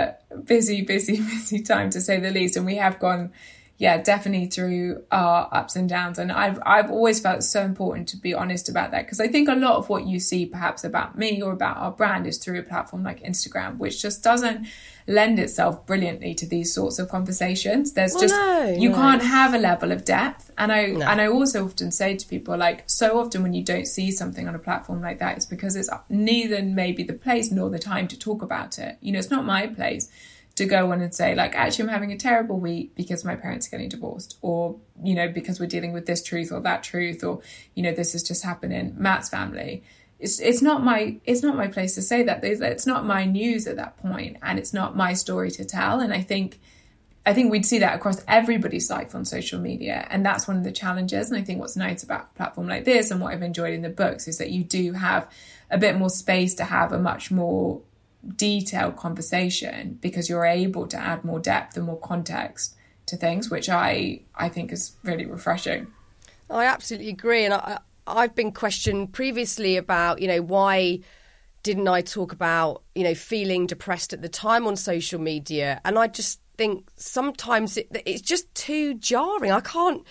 Speaker 2: time, to say the least. And we have gone, definitely through our ups and downs. And I've always felt it's so important to be honest about that, because I think a lot of what you see perhaps about me or about our brand is through a platform like Instagram, which just doesn't lend itself brilliantly to these sorts of conversations. You can't have a level of depth. And I also often say to people, like, so often when you don't see something on a platform like that, it's because it's neither maybe the place nor the time to talk about it. You know, it's not my place to go on and say, like, actually I'm having a terrible week because my parents are getting divorced, or, you know, because we're dealing with this truth or that truth, or, you know, this has just happened in Matt's family. It's not my place to say that. It's not my news at that point, and it's not my story to tell. And I think we'd see that across everybody's life on social media, and that's one of the challenges. And I think what's nice about a platform like this, and what I've enjoyed in the books, is that you do have a bit more space to have a much more detailed conversation, because you're able to add more depth and more context to things, which I think is really refreshing.
Speaker 1: I absolutely agree. And I've been questioned previously about, you know, why didn't I talk about, you know, feeling depressed at the time on social media? And I just think sometimes it's just too jarring. I can't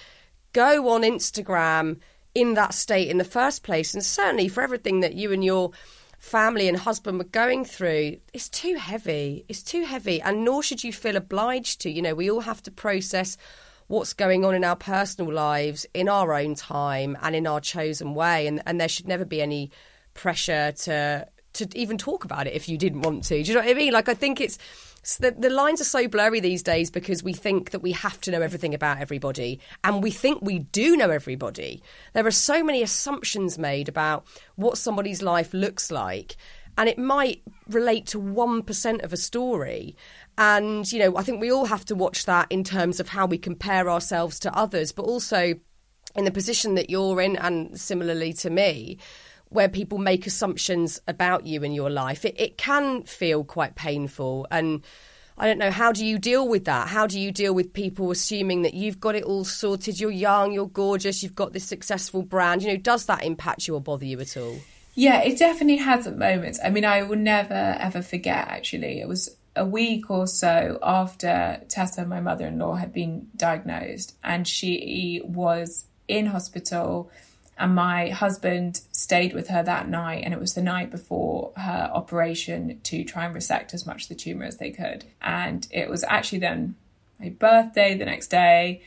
Speaker 1: go on Instagram in that state in the first place. And certainly for everything that you and your family and husband were going through, it's too heavy. It's too heavy. And nor should you feel obliged to. You know, we all have to process what's going on in our personal lives in our own time and in our chosen way. And there should never be any pressure to even talk about it if you didn't want to. Do you know what I mean? Like, I think it's the lines are so blurry these days, because we think that we have to know everything about everybody, and we think we do know everybody. There are so many assumptions made about what somebody's life looks like, and it might relate to 1% of a story. And, you know, I think we all have to watch that in terms of how we compare ourselves to others, but also in the position that you're in, and similarly to me, where people make assumptions about you in your life. It can feel quite painful. And I don't know, how do you deal with that? How do you deal with people assuming that you've got it all sorted, you're young, you're gorgeous, you've got this successful brand? You know, does that impact you or bother you at all?
Speaker 2: Yeah, it definitely has at moments. I mean, I will never, ever forget, actually. It was a week or so after Tessa, my mother-in-law, had been diagnosed, and she was in hospital, and my husband stayed with her that night, and it was the night before her operation to try and resect as much of the tumour as they could. And it was actually then my birthday the next day,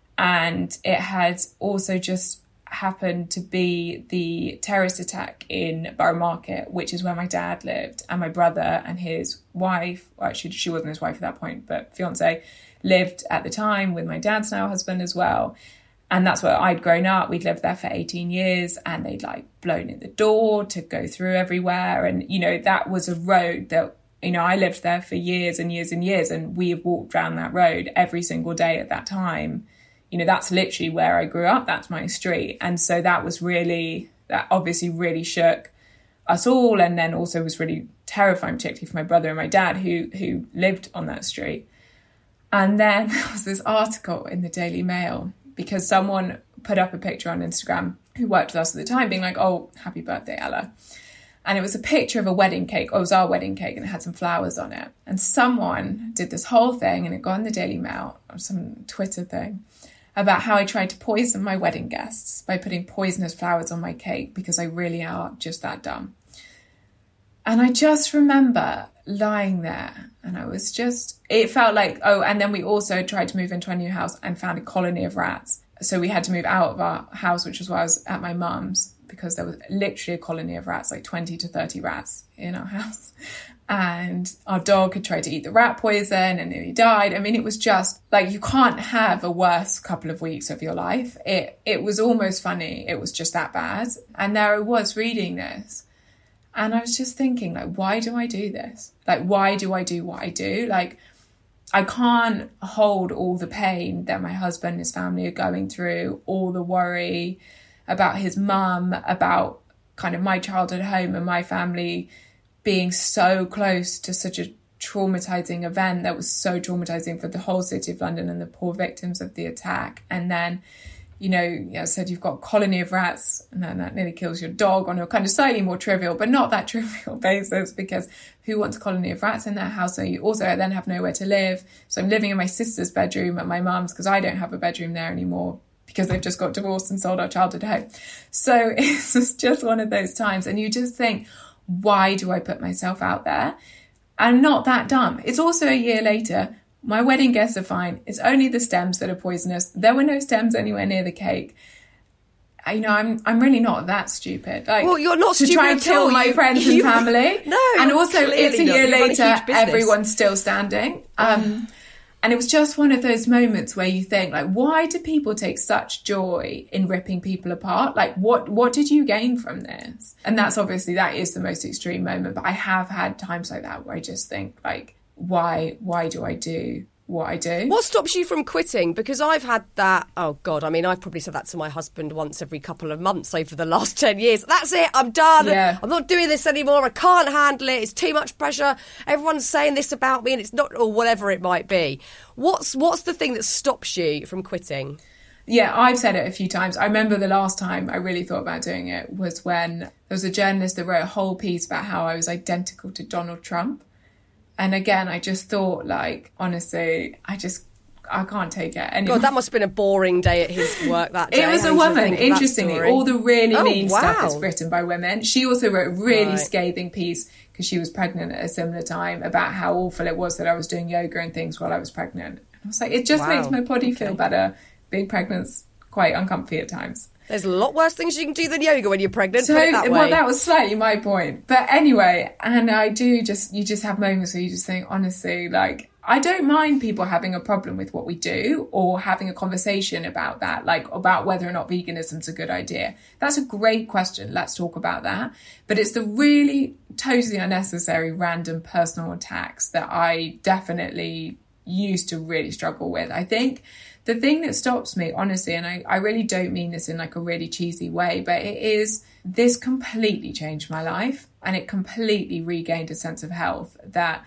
Speaker 2: and it had also just happened to be the terrorist attack in Borough Market, which is where my dad lived, and my brother and his wife, well, actually she wasn't his wife at that point, but fiance, lived at the time with my dad's now husband as well. And that's where I'd grown up. We'd lived there for 18 years, and they'd like blown in the door to go through everywhere. And, you know, that was a road that, you know, I lived there for years and years and years, and we have walked down that road every single day at that time. You know, that's literally where I grew up. That's my street. And so that obviously really shook us all. And then also was really terrifying, particularly for my brother and my dad who lived on that street. And then there was this article in the Daily Mail, because someone put up a picture on Instagram who worked with us at the time, being like, oh, happy birthday, Ella. And it was a picture of a wedding cake. Oh, it was our wedding cake, and it had some flowers on it. And someone did this whole thing, and it got in the Daily Mail, or some Twitter thing, about how I tried to poison my wedding guests by putting poisonous flowers on my cake, because I really are just that dumb. And I just remember lying there, and it felt like, oh, and then we also tried to move into our new house and found a colony of rats. So we had to move out of our house, which was why I was at my mum's, because there was literally a colony of rats, like 20 to 30 rats in our house. And our dog had tried to eat the rat poison and nearly died. I mean, it was just like, you can't have a worse couple of weeks of your life. It was almost funny. It was just that bad. And there I was reading this. And I was just thinking, like, why do I do this? Like, why do I do what I do? Like, I can't hold all the pain that my husband and his family are going through, all the worry about his mum, about kind of my childhood home and my family being so close to such a traumatizing event that was so traumatizing for the whole city of London and the poor victims of the attack. And then, you know, I said, you've got a colony of rats and then that nearly kills your dog on a kind of slightly more trivial, but not that trivial basis, because who wants a colony of rats in their house? So you also then have nowhere to live. So I'm living in my sister's bedroom at my mum's because I don't have a bedroom there anymore because they've just got divorced and sold our childhood home. So it's just one of those times. And you just think, why do I put myself out there? I'm not that dumb. It's also a year later. My wedding guests are fine. It's only the stems that are poisonous. There were no stems anywhere near the cake. You know, I'm really not that stupid. Like,
Speaker 1: well, you're not
Speaker 2: to
Speaker 1: stupid
Speaker 2: try and kill my friends and family.
Speaker 1: No,
Speaker 2: and also it's a year later.
Speaker 1: A
Speaker 2: Everyone's still standing. And it was just one of those moments where you think, like, why do people take such joy in ripping people apart? Like, what did you gain from this? And that is the most extreme moment. But I have had times like that where I just think, like, why do I do what I do?
Speaker 1: What stops you from quitting? Because I've had that, oh God, I mean, I've probably said that to my husband once every couple of months over the last 10 years. That's it, I'm done.
Speaker 2: Yeah.
Speaker 1: I'm not doing this anymore. I can't handle it. It's too much pressure. Everyone's saying this about me and it's not, or whatever it might be. What's the thing that stops you from quitting?
Speaker 2: Yeah, I've said it a few times. I remember the last time I really thought about doing it was when there was a journalist that wrote a whole piece about how I was identical to Donald Trump. And again, I just thought, like, honestly, I can't take it anymore.
Speaker 1: God, that must have been a boring day at his work that day.
Speaker 2: It was a woman, interestingly. All the really mean stuff is written by women. She also wrote a really scathing piece because she was pregnant at a similar time about how awful it was that I was doing yoga and things while I was pregnant. And I was like, it just makes my body feel better. Being pregnant's quite uncomfy at times.
Speaker 1: There's a lot worse things you can do than yoga when you're pregnant.
Speaker 2: So,
Speaker 1: put it that way.
Speaker 2: Well, that was slightly my point. But anyway, and you just have moments where you just think, honestly, like, I don't mind people having a problem with what we do or having a conversation about that, like about whether or not veganism's a good idea. That's a great question. Let's talk about that. But it's the really totally unnecessary random personal attacks that I definitely used to really struggle with. I think the thing that stops me, honestly, and I really don't mean this in like a really cheesy way, but it is, this completely changed my life and it completely regained a sense of health that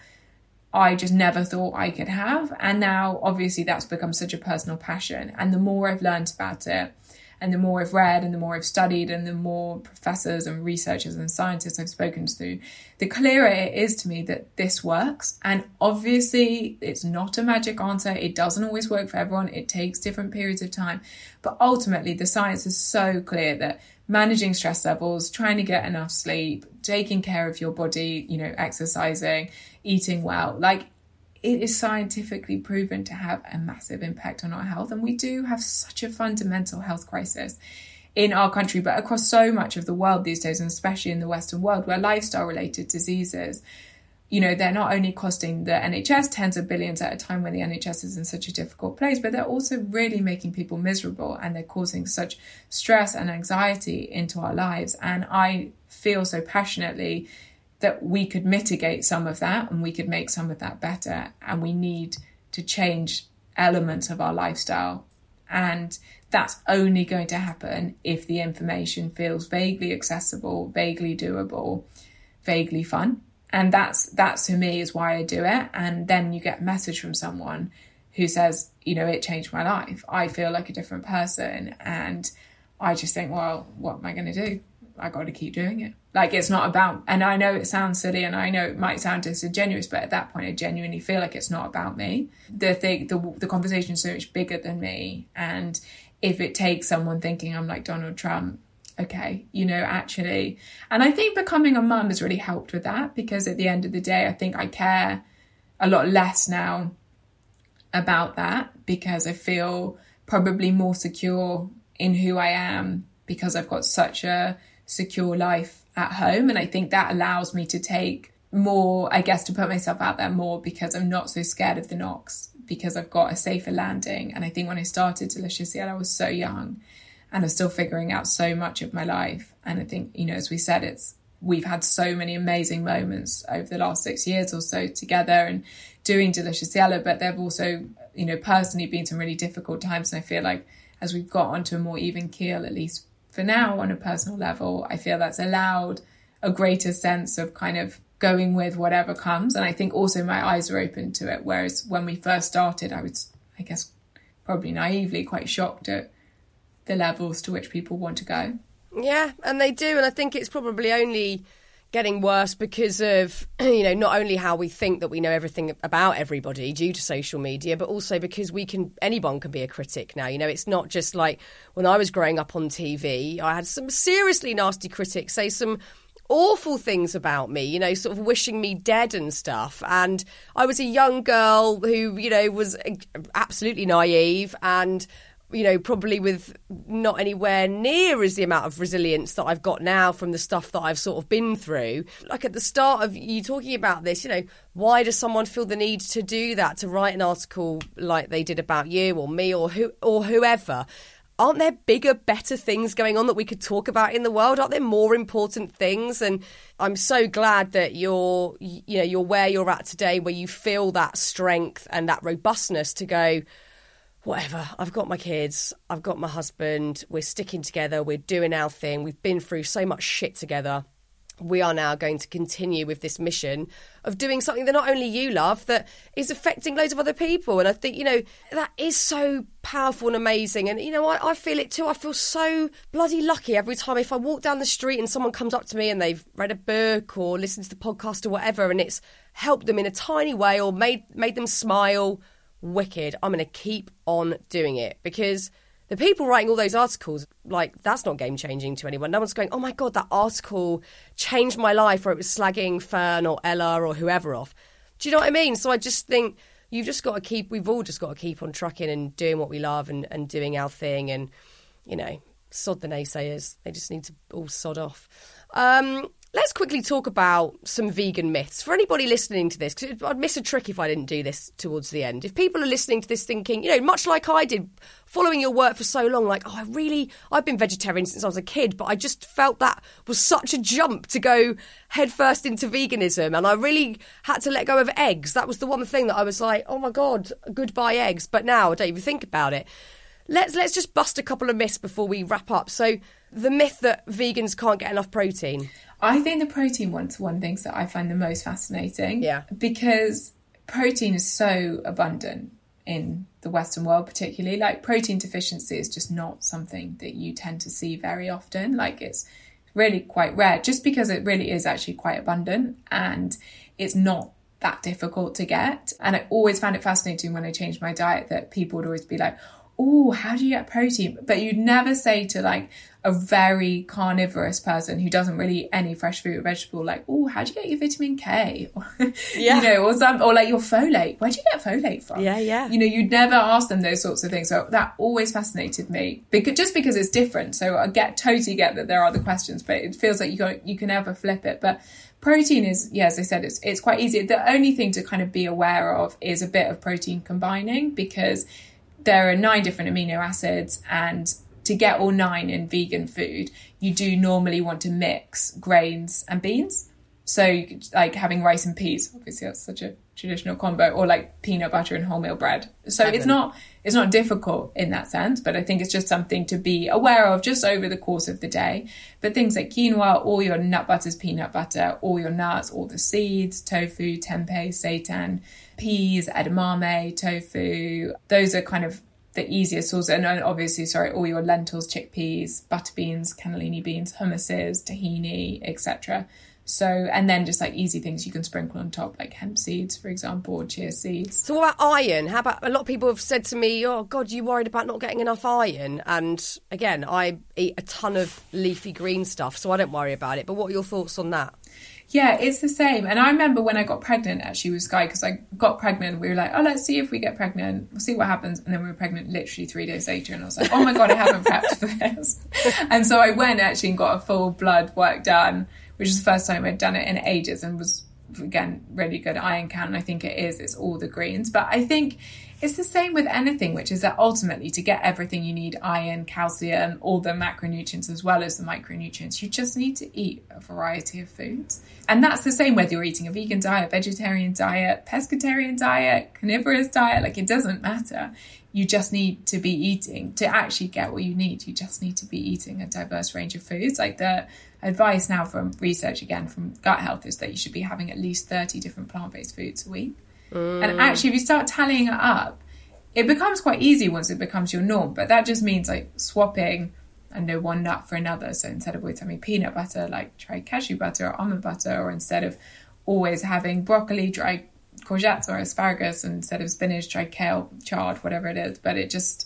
Speaker 2: I just never thought I could have. And now, obviously, that's become such a personal passion. And the more I've learned about it, and the more I've read, and the more I've studied, and the more professors and researchers and scientists I've spoken to, the clearer it is to me that this works. And obviously, it's not a magic answer. It doesn't always work for everyone. It takes different periods of time. But ultimately, the science is so clear that managing stress levels, trying to get enough sleep, taking care of your body, you know, exercising, eating well, like, it is scientifically proven to have a massive impact on our health. And we do have such a fundamental health crisis in our country, but across so much of the world these days, and especially in the Western world, where lifestyle-related diseases, you know, they're not only costing the NHS tens of billions at a time when the NHS is in such a difficult place, but they're also really making people miserable and they're causing such stress and anxiety into our lives. And I feel so passionately that we could mitigate some of that and we could make some of that better. And we need to change elements of our lifestyle. And that's only going to happen if the information feels vaguely accessible, vaguely doable, vaguely fun. And that's to me is why I do it. And then you get a message from someone who says, you know, it changed my life. I feel like a different person. And I just think, well, what am I going to do? I got to keep doing it. Like, it's not about, and I know it sounds silly and I know it might sound disingenuous, but at that point I genuinely feel like it's not about me. The conversation is so much bigger than me. And if it takes someone thinking I'm like Donald Trump, okay, you know, actually. And I think becoming a mum has really helped with that, because at the end of the day, I think I care a lot less now about that, because I feel probably more secure in who I am, because I've got such a secure life at home. And I think that allows me to take more, I guess, to put myself out there more, because I'm not so scared of the knocks, because I've got a safer landing. And I think when I started Delicious Cielo, I was so young and I'm still figuring out so much of my life. And I think, you know, as we said, we've had so many amazing moments over the last 6 years or so together and doing Delicious Cielo, but there have also, you know, personally been some really difficult times. And I feel like as we've got onto a more even keel, at least for now on a personal level, I feel that's allowed a greater sense of kind of going with whatever comes. And I think also my eyes are open to it. Whereas when we first started, I was, I guess, probably naively quite shocked at the levels to which people want to go.
Speaker 1: Yeah, and they do. And I think it's probably only getting worse because of, you know, not only how we think that we know everything about everybody due to social media, but also because anyone can be a critic now. You know, it's not just like when I was growing up on TV, I had some seriously nasty critics say some awful things about me, you know, sort of wishing me dead and stuff. And I was a young girl who, you know, was absolutely naive and, you know, probably with not anywhere near as the amount of resilience that I've got now from the stuff that I've sort of been through. Like at the start of you talking about this, you know, why does someone feel the need to do that, to write an article like they did about you or me or whoever? Aren't there bigger, better things going on that we could talk about in the world? Aren't there more important things? And I'm so glad that you're where you're at today, where you feel that strength and that robustness to go, whatever, I've got my kids, I've got my husband, we're sticking together, we're doing our thing, we've been through so much shit together. We are now going to continue with this mission of doing something that not only you love, that is affecting loads of other people. And I think, you know, that is so powerful and amazing. And, you know, I feel it too. I feel so bloody lucky every time if I walk down the street and someone comes up to me and they've read a book or listened to the podcast or whatever, and it's helped them in a tiny way or made them smile. Wicked. I'm going to keep on doing it, because the people writing all those articles, like, that's not game-changing to anyone. No one's going, oh my God, that article changed my life, or it was slagging Fern or Ella or whoever off. Do you know what I mean? So I just think we've all just got to keep on trucking and doing what we love and doing our thing, and, you know, sod the naysayers. They just need to all sod off. Let's quickly talk about some vegan myths. For anybody listening to this, because I'd miss a trick if I didn't do this towards the end. If people are listening to this thinking, you know, much like I did, following your work for so long, like, oh, I've been vegetarian since I was a kid, but I just felt that was such a jump to go headfirst into veganism. And I really had to let go of eggs. That was the one thing that I was like, oh my God, goodbye eggs. But now I don't even think about it. Let's just bust a couple of myths before we wrap up. So the myth that vegans can't get enough protein.
Speaker 2: I think the protein one's one of the things that I find the most fascinating. Yeah. Because protein is so abundant in the Western world, particularly. Like, protein deficiency is just not something that you tend to see very often. Like, it's really quite rare, just because it really is actually quite abundant and it's not that difficult to get. And I always found it fascinating when I changed my diet that people would always be like, oh, how do you get protein? But you'd never say to like a very carnivorous person who doesn't really eat any fresh fruit or vegetable, like, oh, how do you get your vitamin K? Yeah. You know, or like your folate. Where do you get folate from?
Speaker 1: Yeah.
Speaker 2: You know, you'd never ask them those sorts of things. So that always fascinated me, because it's different. So I totally get that there are other questions, but it feels like you can never flip it. But protein is, yeah, as I said, it's quite easy. The only thing to kind of be aware of is a bit of protein combining, because there are 9 different amino acids, and to get all 9 in vegan food, you do normally want to mix grains and beans. So like having rice and peas, obviously that's such a traditional combo, or like peanut butter and wholemeal bread. So it's not difficult in that sense, but I think it's just something to be aware of just over the course of the day. But things like quinoa, all your nut butters, peanut butter, all your nuts, all the seeds, tofu, tempeh, seitan, peas, edamame, tofu, those are kind of the easiest source. And obviously, all your lentils, chickpeas, butter beans, cannellini beans, hummuses, tahini, etc. So, and then just like easy things you can sprinkle on top, like hemp seeds, for example, or chia seeds.
Speaker 1: So what about iron? How about, a lot of people have said to me, oh God, you worried about not getting enough iron? And again, I eat a ton of leafy green stuff, so I don't worry about it. But what are your thoughts on that?
Speaker 2: Yeah, it's the same. And I remember when I got pregnant actually with Sky, because I got pregnant, we were like, oh, let's see if we get pregnant. We'll see what happens. And then we were pregnant literally 3 days later. And I was like, oh my God, I haven't prepped for this. And so I went actually and got a full blood work done, which is the first time I'd done it in ages, and was, again, really good iron count. And I think it is. It's all the greens. But I think it's the same with anything, which is that ultimately to get everything you need, iron, calcium, all the macronutrients as well as the micronutrients, you just need to eat a variety of foods. And that's the same whether you're eating a vegan diet, vegetarian diet, pescatarian diet, carnivorous diet, like it doesn't matter. You just need to be eating to actually get what you need. You just need to be eating a diverse range of foods. Like the advice now from research, again, from Gut Health, is that you should be having at least 30 different plant-based foods a week. And actually, if you start tallying it up, it becomes quite easy once it becomes your norm. But that just means like swapping, I know, one nut for another. So instead of always having peanut butter, like try cashew butter or almond butter, or instead of always having broccoli, try courgettes or asparagus, and instead of spinach, try kale, chard, whatever it is. But it just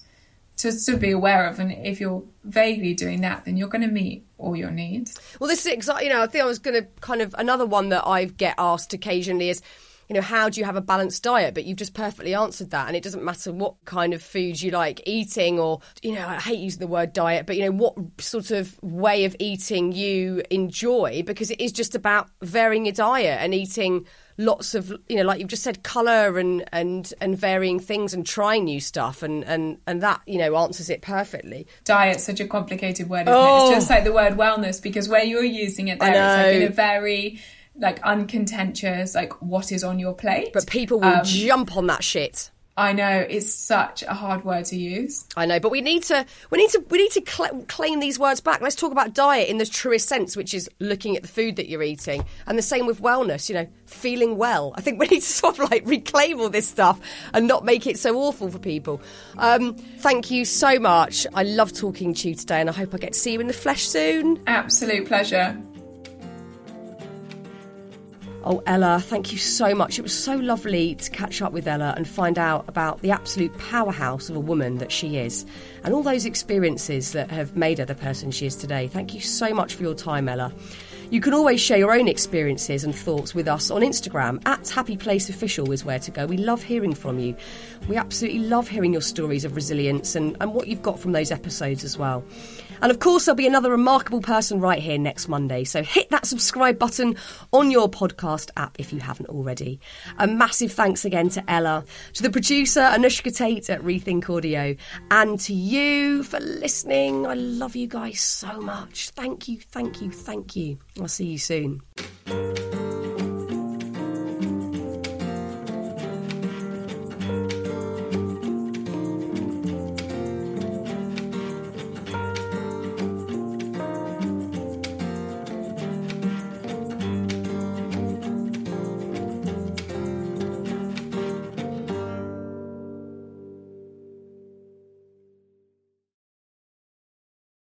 Speaker 2: to be aware of, and if you're vaguely doing that, then you're going to meet all your needs.
Speaker 1: Well, this is exactly, I think I was going to kind of, another one that I get asked occasionally is, how do you have a balanced diet? But you've just perfectly answered that. And it doesn't matter what kind of foods you like eating, or, I hate using the word diet, but, what sort of way of eating you enjoy, because it is just about varying your diet and eating lots of, like you've just said, colour and varying things and trying new stuff. And that, answers it perfectly.
Speaker 2: Diet's such a complicated word, isn't it? It's just like the word wellness, because where you're using it there, it's like in a very like uncontentious, like what is on your plate.
Speaker 1: But people will jump on that shit.
Speaker 2: I know, it's such a hard word to use.
Speaker 1: I know, but we need to claim these words back. Let's talk about diet in the truest sense, which is looking at the food that you're eating, and the same with wellness. Feeling well. I think we need to sort of like reclaim all this stuff and not make it so awful for people. Thank you so much. I love talking to you today, and I hope I get to see you in the flesh soon.
Speaker 2: Absolute pleasure.
Speaker 1: Oh, Ella, thank you so much. It was so lovely to catch up with Ella and find out about the absolute powerhouse of a woman that she is, and all those experiences that have made her the person she is today. Thank you so much for your time, Ella. You can always share your own experiences and thoughts with us on Instagram. @HappyPlaceOfficial is where to go. We love hearing from you. We absolutely love hearing your stories of resilience and what you've got from those episodes as well. And of course, there'll be another remarkable person right here next Monday. So hit that subscribe button on your podcast app if you haven't already. A massive thanks again to Ella, to the producer Anushka Tate at Rethink Audio, and to you for listening. I love you guys so much. Thank you, thank you, thank you. I'll see you soon.